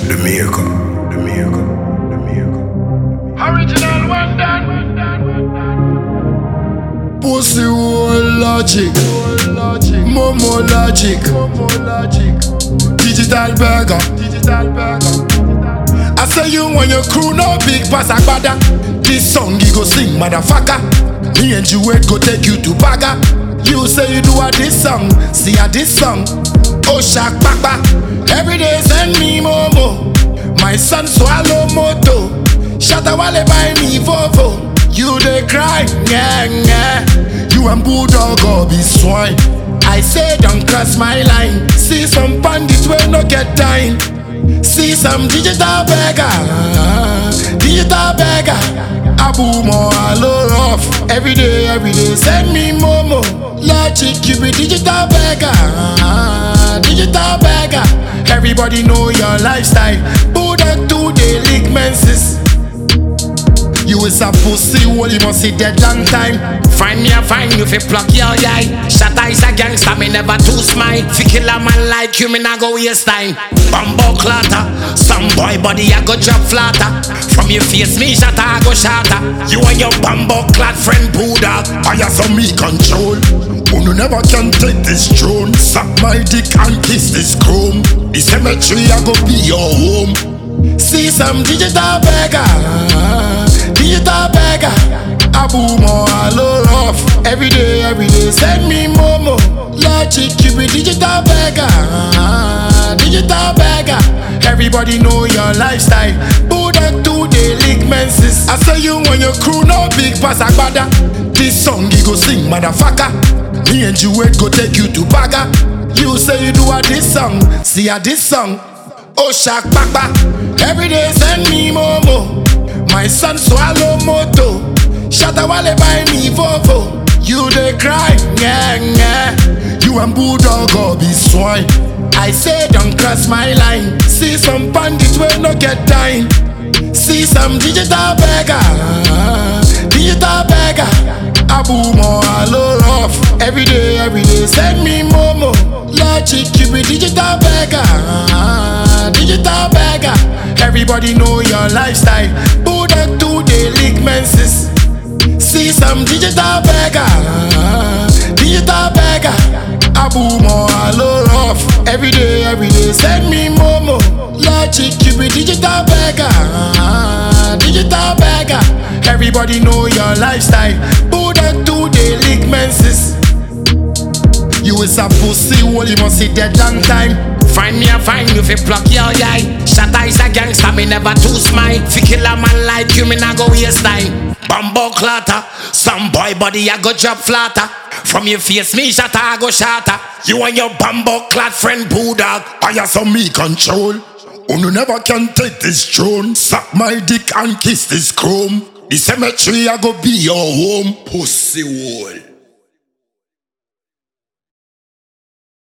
The maker. Original one done. Pussy whole logic. Momo logic. Digital burger. I say you when your crew no big pass agbada. This song you go sing, motherfucker. Me and you wait go take you to Baga. You say you do a this song, see a this song. Oh Shak Papa, every day send me Momo. My son swallow moto. Shatta Wale buy me Volvo. You dey cry, yeah, yeah. You and Bulldog or be swine. I say don't cross my line. See some bandits will not get time. See some digital beggar. Abu Mo alo rough. Every day, send me Momo. Logic, you be digital beggar. Everybody know your lifestyle. Bulldog do they lick menses. You is a pussy, well you must see dead long time. Find me a find you fi pluck your eye. Shatta is a gangster, me never too smile. Fi kill a man like you, me nah go waste time. Bumbo clatter, some boy body I go drop flatter. From your face me shatter I go shatter. You and your bumbo clad friend Bulldog. I have some me control. You never can take this throne. Suck my dick and kiss this chrome. The cemetery I go be your home. See some digital beggar. Abu Mo alo rough. Every day, send me Momo. Logic, you be digital beggar. Everybody know your lifestyle. Bulldog do they lick menses. I say you when your crew no big pass agbada. This song you go sing, motherfucker. Me and you wait go take you to Baga. You say you do a this song, see a this song. Oh Shak Papa, every day send me Momo. My son swallow moto. Shatta Wale buy me Volvo. You dey cry, yeah, yeah. You and Bulldog or be swine. I say don't cross my line. See some bandits will not get time. See some digital beggar. Abu Mo alo rough. Every day, send me Momo. Logic, you be digital beggar. Everybody know your lifestyle. Bulldog do they lick menses. See some digital beggar. Abu Mo alo rough. Every day, send me Momo. Logic, you be digital beggar. Everybody know your lifestyle. Bulldog do they lick menses. You is a pussy, well you must see dead long time. Find me a find you fi pluck your eye. Shatta is a gangster, me never too smile. Fi kill a man like you, me nah go waste time. Bumbo clatter, some boy body I go drop flatter. From your face me shatter I go shatter. You and your bumbo clad friend Bulldog. I have some me control. You never can take this throne. Suck my dick and kiss this chrome. The cemetery I go be your home. Pussy hole.